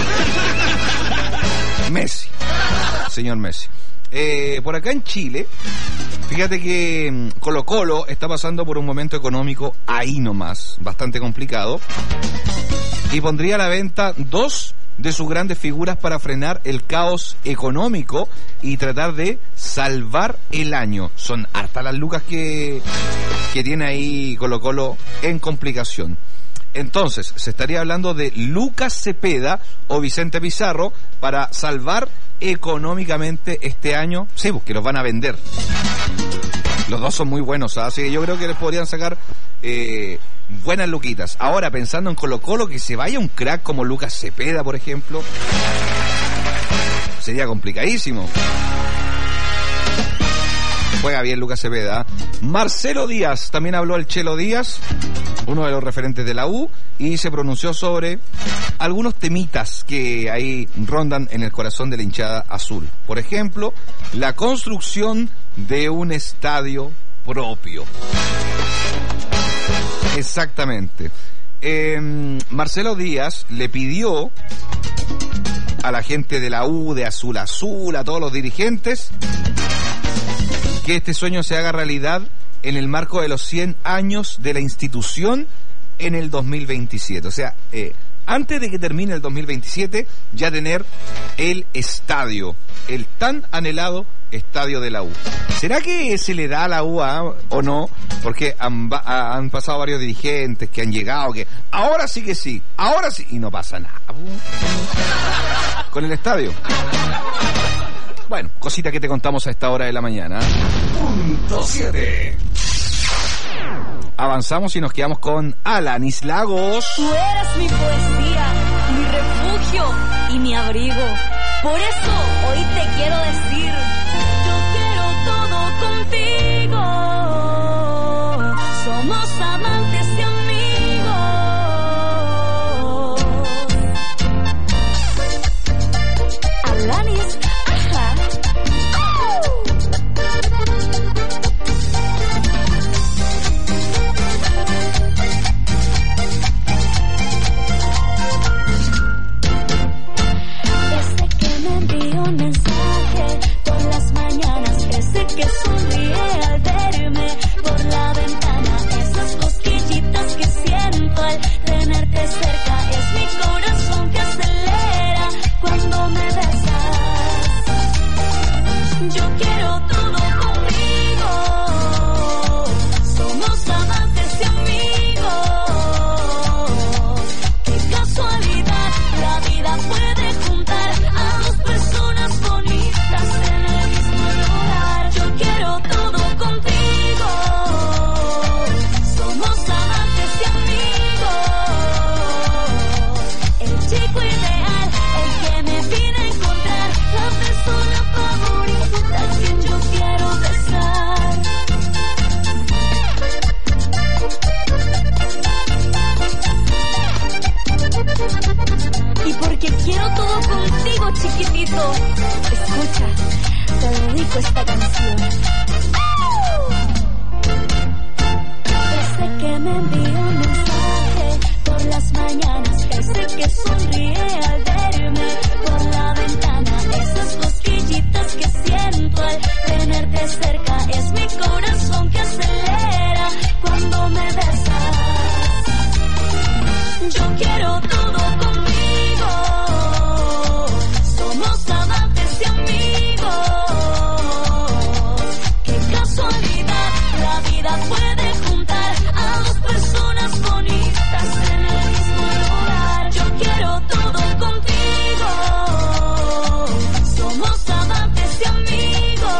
Messi, señor Messi. Eh, por acá en Chile, fíjate que mm, Colo Colo está pasando por un momento económico ahí nomás, bastante complicado, y pondría a la venta dos de sus grandes figuras para frenar el caos económico y tratar de salvar el año. Son hartas las lucas que, que tiene ahí Colo Colo en complicación. Entonces, se estaría hablando de Lucas Cepeda o Vicente Pizarro para salvar económicamente este año. Sí, porque los van a vender. Los dos son muy buenos, ¿sabes? Así que yo creo que les podrían sacar eh, buenas luquitas. Ahora, pensando en Colo Colo, que se vaya un crack como Lucas Cepeda, por ejemplo, sería complicadísimo. Juega bien Lucas Cepeda. Marcelo Díaz, también habló el Chelo Díaz, uno de los referentes de la U, y se pronunció sobre algunos temitas que ahí rondan en el corazón de la hinchada azul. Por ejemplo, la construcción de un estadio propio. Exactamente. Eh, Marcelo Díaz le pidió a la gente de la U, de Azul Azul, a todos los dirigentes, que este sueño se haga realidad en el marco de los cien años de la institución en el dos mil veintisiete. O sea, eh, antes de que termine el dos mil veintisiete, ya tener el estadio, el tan anhelado estadio de la U. ¿Será que se le da a la U ah, o no? Porque han, han pasado varios dirigentes que han llegado, que ahora sí que sí, ahora sí, y no pasa nada con el estadio. Bueno, cosita que te contamos a esta hora de la mañana. Punto siete. Avanzamos y nos quedamos con Alanis Lagos. Tú eres mi poesía, mi refugio y mi abrigo. Por eso hoy te quiero decir, yo quiero todo contigo. Somos amantes y amigos. Alanis. Escucha, te dedico esta canción. Desde que me envió un mensaje por las mañanas, desde que sonríe al verme por la ventana, esas cosquillitas que siento al tenerte cerca, es mi corazón que acelera cuando me besas. Yo quiero todo conmigo, somos amantes y amigos. Qué casualidad, la vida puede juntar a dos personas bonitas en el mismo lugar. Yo quiero todo contigo, somos amantes y amigos.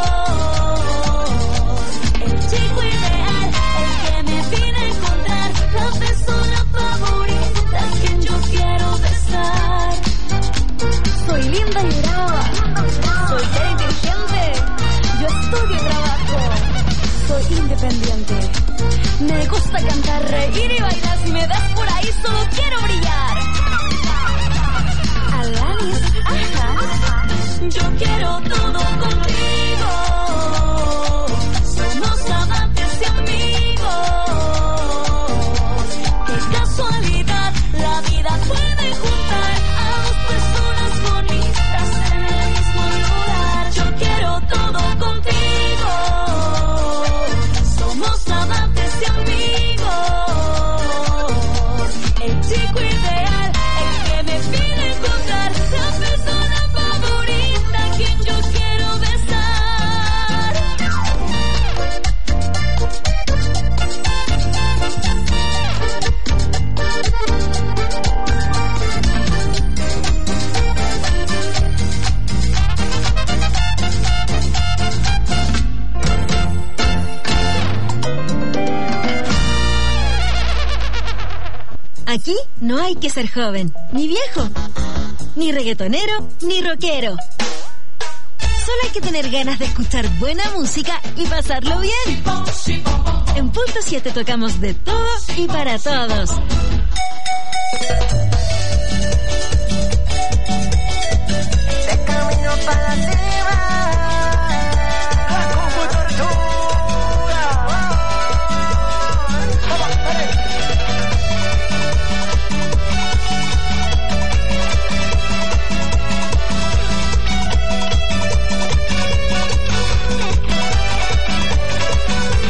El chico ideal, el que me pide encontrar, la persona favorita a quien yo quiero besar. Soy linda y brava, soy inteligente, yo estudio y trabajo, soy independiente. Me gusta cantar, reír y bailar, si me das por ahí solo quiero brillar. Alanis, ajá, yo quiero todo contigo, somos amantes y amigos. Qué casualidad, la vida puede juntar a dos personas bonitas en el mismo lugar. Yo quiero todo contigo, somos amantes y amigos. El chico ideal, el que me pide encontrar, la persona favorita a quien yo quiero besar. Aquí no hay que ser joven, ni viejo, ni reggaetonero, ni rockero. Solo hay que tener ganas de escuchar buena música y pasarlo bien. En Punto siete tocamos de todo y para todos. De camino para la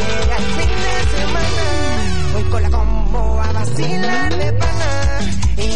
con la combo a vacilar de pana y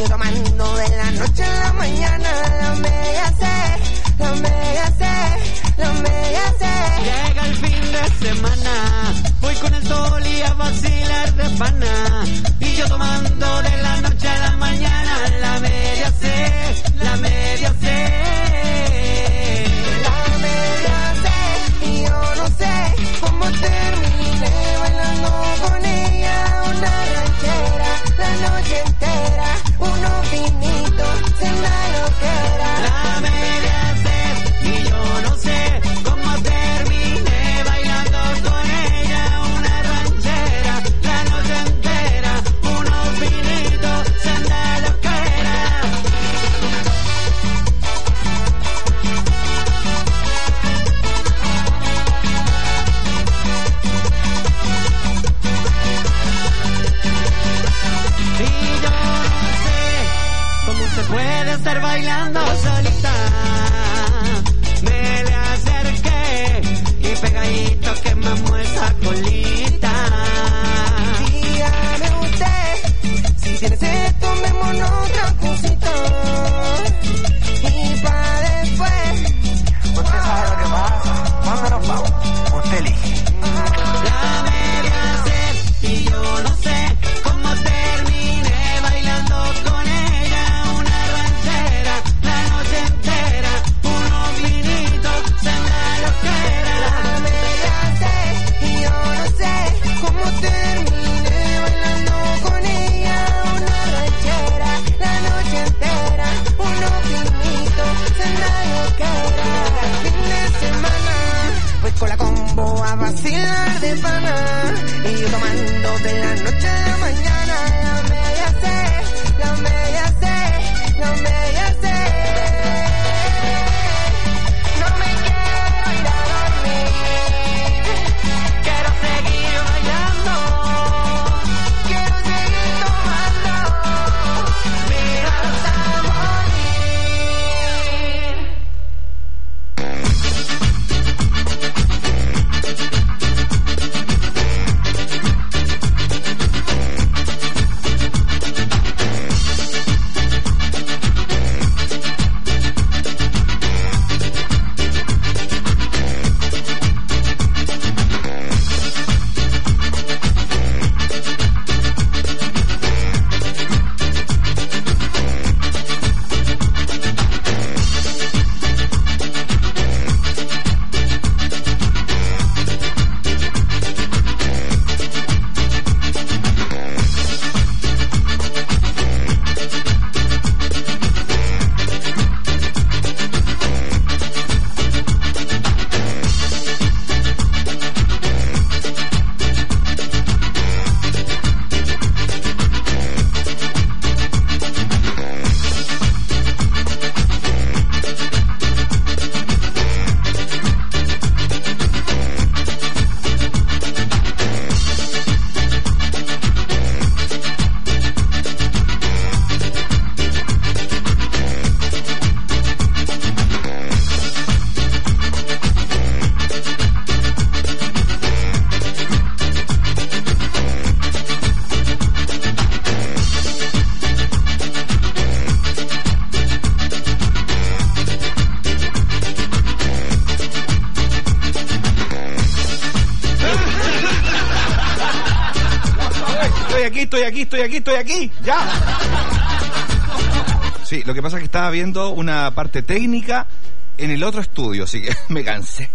aquí, estoy aquí, estoy aquí, estoy aquí. Ya. Sí, lo que pasa es que estaba viendo una parte técnica en el otro estudio, así que me cansé.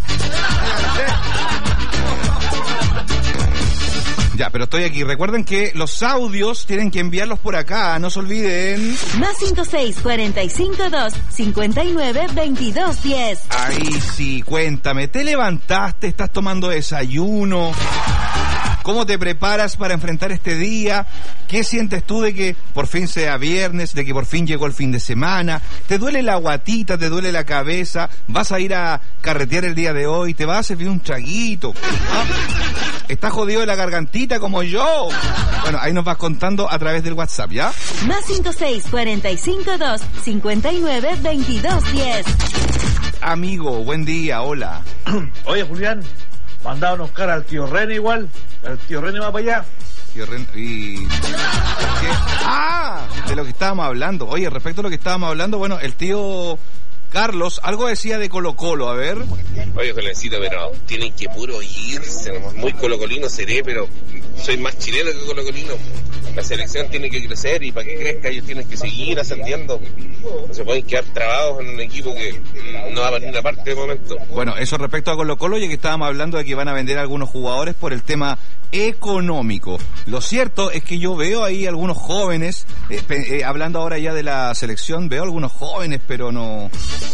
Ya, pero estoy aquí. Recuerden que los audios tienen que enviarlos por acá, no se olviden. Más cinco seis cuatro cinco dos cinco nueve veintidós diez. Ahí sí, cuéntame, ¿te levantaste? ¿Estás tomando desayuno? ¿Cómo te preparas para enfrentar este día? ¿Qué sientes tú de que por fin sea viernes, de que por fin llegó el fin de semana? ¿Te duele la guatita, te duele la cabeza? ¿Vas a ir a carretear el día de hoy? ¿Te vas a servir un traguito? ¿Ah? ¿Estás jodido de la gargantita como yo? Bueno, ahí nos vas contando a través del WhatsApp, ¿ya? Más cinco seis cuatro cinco dos cinco nueve veintidós diez. Amigo, buen día, hola. Oye, Julián, mandaba unos caras al tío René igual. El tío René va para allá. Tío René, y... ¿Qué? Ah, de lo que estábamos hablando. Oye, respecto a lo que estábamos hablando, bueno, el tío Carlos algo decía de Colo Colo, a ver. Oye, jovencito, pero tienen que puro irse. Muy colocolino seré, pero soy más chileno que colocolino. La selección tiene que crecer y para que crezca ellos tienen que seguir ascendiendo. No se pueden quedar trabados en un equipo que no va a venir una parte de momento. Bueno, eso respecto a Colo Colo, ya que estábamos hablando de que van a vender algunos jugadores por el tema económico. Lo cierto es que yo veo ahí algunos jóvenes, eh, eh, hablando ahora ya de la selección, veo algunos jóvenes, pero no...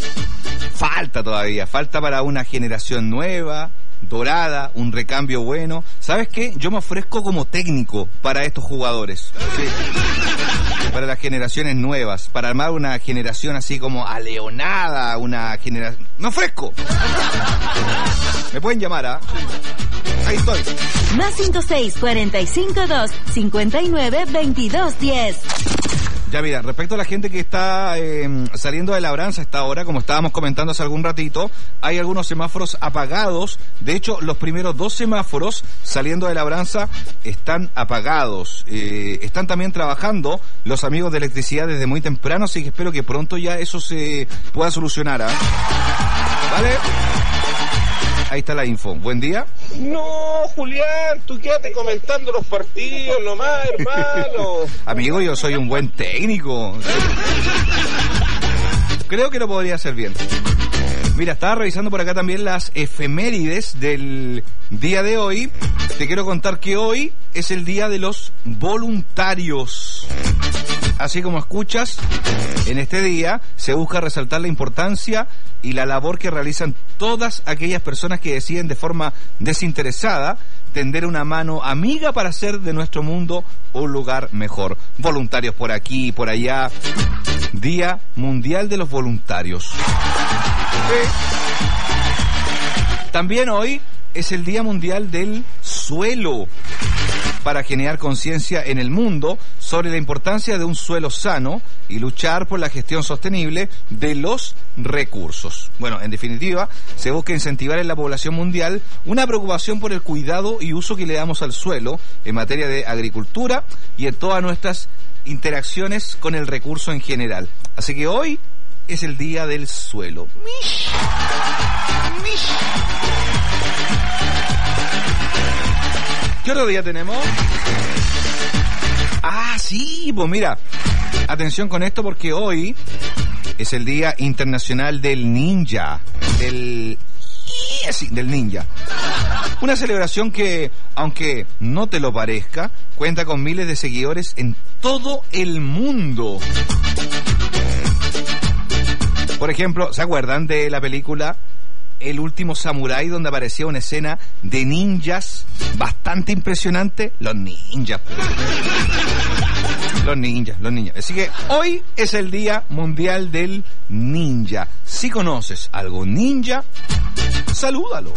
Falta todavía, falta para una generación nueva, dorada, un recambio bueno. ¿Sabes qué? Yo me ofrezco como técnico para estos jugadores. Sí. Para las generaciones nuevas, para armar una generación así como aleonada, una generación... ¡Me ofrezco! Me pueden llamar, ¿ah? ¿eh? Ahí estoy. Más cinco seis cuatro cinco dos cinco nueve veintidós diez. Ya mira, respecto a la gente que está eh, saliendo de Labranza a esta hora, como estábamos comentando hace algún ratito, hay algunos semáforos apagados. De hecho, los primeros dos semáforos saliendo de Labranza están apagados. Eh, están también trabajando los amigos de electricidad desde muy temprano, así que espero que pronto ya eso se pueda solucionar, ¿eh? ¿Vale? Ahí está la info. Buen día. No, Julián, tú quédate comentando los partidos nomás, hermano. Amigo, yo soy un buen técnico. Creo que lo podría hacer bien. Mira, estaba revisando por acá también las efemérides del día de hoy. Te quiero contar que hoy es el día de los voluntarios. Así como escuchas, en este día se busca resaltar la importancia y la labor que realizan todas aquellas personas que deciden de forma desinteresada tender una mano amiga para hacer de nuestro mundo un lugar mejor. Voluntarios por aquí y por allá. Día Mundial de los Voluntarios. Sí. También hoy es el Día Mundial del Suelo, para generar conciencia en el mundo sobre la importancia de un suelo sano y luchar por la gestión sostenible de los recursos. Bueno, en definitiva, se busca incentivar en la población mundial una preocupación por el cuidado y uso que le damos al suelo en materia de agricultura y en todas nuestras interacciones con el recurso en general. Así que hoy es el Día del Suelo. Mish. Mish. ¿Qué otro día tenemos? Ah, sí, pues mira, atención con esto porque hoy es el Día Internacional del Ninja, del... Sí, del ninja. Una celebración que, aunque no te lo parezca, cuenta con miles de seguidores en todo el mundo. Por ejemplo, ¿se acuerdan de la película El Último Samurái, donde aparecía una escena de ninjas bastante impresionante? Los ninjas. Los ninjas, los ninjas. Así que hoy es el Día Mundial del Ninja. Si conoces algún ninja, salúdalo.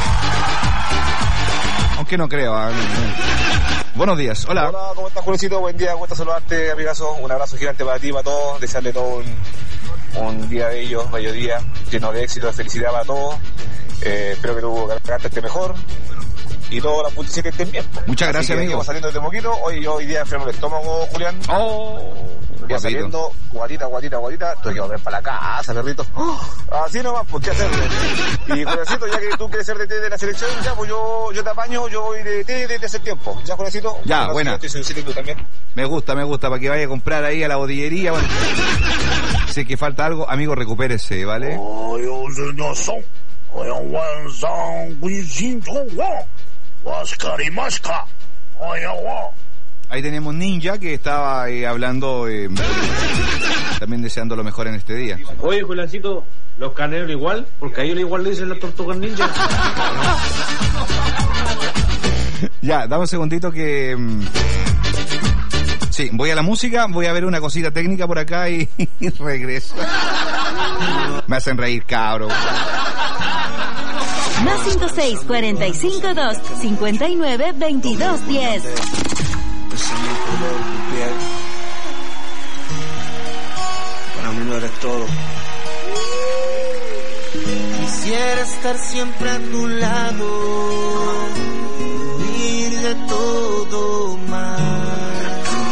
Aunque no creo. ¿eh? Buenos días, hola. Hola, ¿cómo estás, Juancito? Buen día, gusto saludarte, amigazo. Un abrazo gigante para ti, para todos. Desearle todo un, un día bello, mediodía, lleno de éxito, de felicidad para todos. Eh, espero que tu garganta esté mejor. y todos los puntos siete estén bien. Muchas Así gracias, que amigo. Vamos saliendo de Temoquito. Hoy yo hoy día enfermo el estómago, Julián. Oh, ya saliendo, guatita, guatita, guatita. Tuve que volver para la casa, perrito. Oh, así nomás, pues, ¿qué hacerle? Y Juliancito, ya que tú quieres ser de T de la selección, ya, pues yo, yo te apaño, yo voy de T desde hace tiempo. Ya, Juliancito. Ya, bueno, buena. Estoy sencillo, tú también. Me gusta, me gusta, para que vaya a comprar ahí a la botillería. Bueno. Sé que falta algo, amigo, recupérese, ¿vale? Ahí tenemos Ninja, que estaba eh, hablando, eh, también deseando lo mejor en este día. Oye, Juliancito, los carneros igual, porque a ellos igual le dicen las tortugas ninja. Ya, dame un segundito que... mm, sí, voy a la música, voy a ver una cosita técnica por acá y, y regreso. Me hacen reír, cabro. Más cinco seis, cuarenta y cinco, dos, cincuenta y nueve, veintidós, diez. Para mí no eres todo. Quisiera estar siempre a tu lado, huir de todo mal,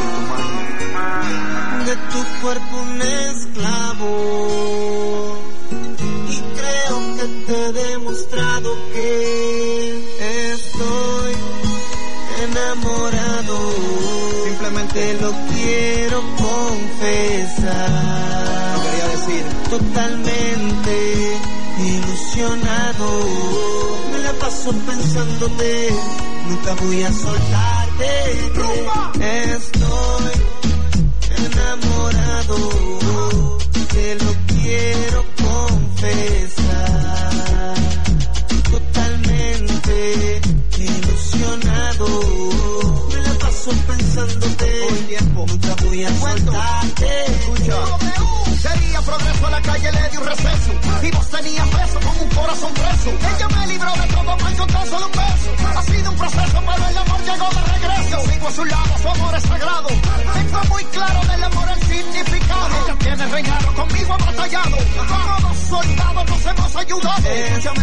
de tu cuerpo un esclavo. Y creo que te he demostrado que estoy enamorado. Simplemente lo quiero confesar. Lo quería decir. Totalmente ilusionado. Me la paso pensándote, nunca voy a soltarte. Estoy enamorado. Te lo quiero confesar. Totalmente ilusionado. Me la paso pensándote todo el tiempo, nunca voy a soltarte. Sería progreso a la calle, le di un receso. Y vos tenías peso con un corazón preso. Ella me libró de todo mal con tan solo un beso. Ha sido un proceso, pero el amor llegó de regreso. Yo sigo a su lado, su amor es sagrado. Tengo muy claro del amor el significado. Ella tiene reinado, conmigo ha batallado. Como dos soldados nos hemos ayudado. Estoy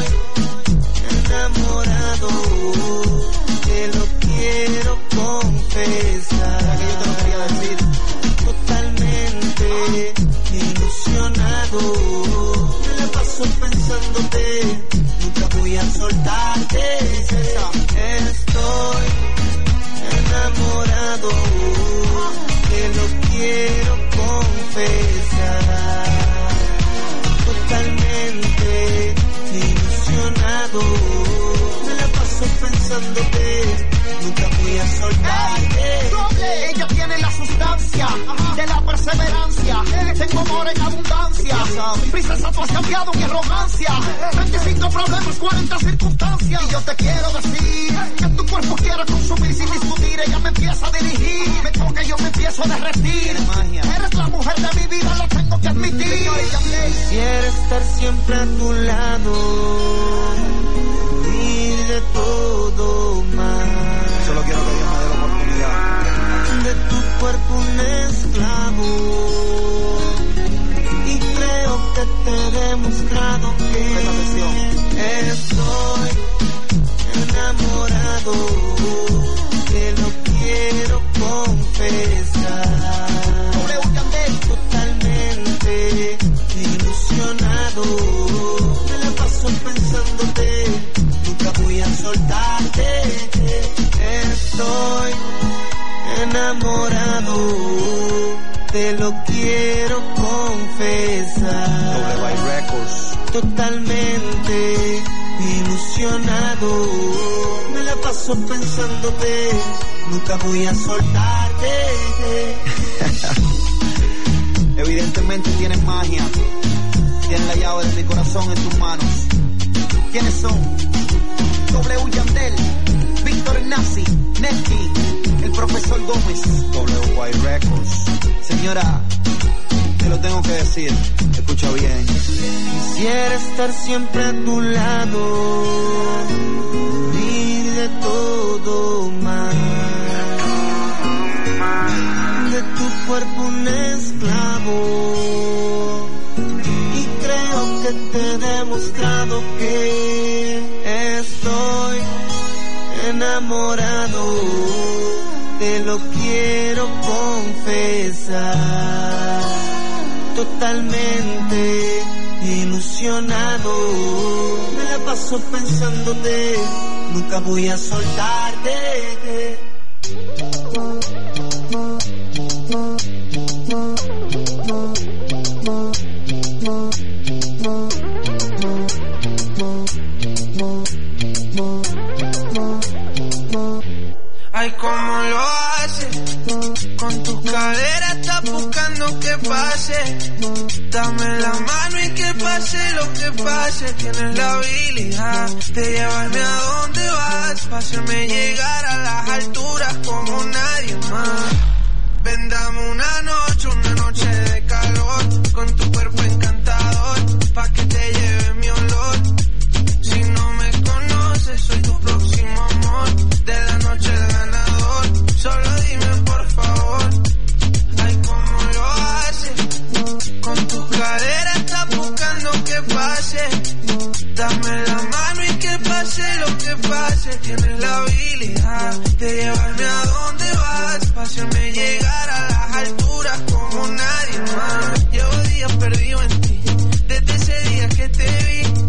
enamorado. Te lo quiero confesar. Que yo te lo quería decir. Totalmente ilusionado. Me la paso pensándote, nunca voy a soltarte. Estoy enamorado. Te lo quiero confesar. Totalmente ilusionado. Me la paso pensándote, nunca voy a soltarte. Ella tiene la sustancia de la perseverancia. Tengo amor en abundancia. Princesa, tú has cambiado mi arrogancia. veinticinco problemas, cuarenta circunstancias. Y yo te quiero decir que tu cuerpo quiera consumir sin discutir. Ella me empieza a dirigir, me toca y yo me empiezo a derretir. Eres la mujer de mi vida, lo tengo que admitir. Quisiera estar siempre a tu lado, huir de todo mal. Solo quiero que Dios me dé la oportunidad. De tu cuerpo un esclavo. Y creo que te he demostrado que estoy enamorado. Te lo quiero confesar. Totalmente ilusionado. Me la paso pensándote, nunca voy a soltarte. Estoy enamorado, te lo quiero confesar. W I Records. Totalmente ilusionado. Me la paso pensándote, nunca voy a soltarte. Evidentemente tienes magia. Tienes la llave de mi corazón en tus manos. ¿Quiénes son? W Yandel, Víctor Nazi, Netky, el profesor Gómez. W Y Records. Señora, te lo tengo que decir, escucha bien. Quisiera estar siempre a tu lado, huir de todo mal, de tu cuerpo un esclavo. Y creo que te he demostrado que estoy enamorado, te lo quiero confesar. Totalmente ilusionado, me la paso pensándote, nunca voy a soltarte. Ay, ¿cómo lo haces? Con tus caderas estás buscando que pase. Dame la mano y que pase lo que pase. Tienes la habilidad de llevarme a donde vas, pa' hacerme llegar a las alturas como nadie más. Ven, dame una noche, una noche de calor, con tu cuerpo encantador, pa' que te lleve mi olor. Si no me conoces, soy tu próximo amor, de la noche el ganador. Solo dime por favor, ay, ¿cómo lo haces? Con tus caderas estás buscando que pase. Dame la mano y que pase lo que pase. Tienes la habilidad de llevarme a donde vas, pa' hacerme llegar a las alturas como nadie más. Llevo días perdido en ti, desde ese día que te vi.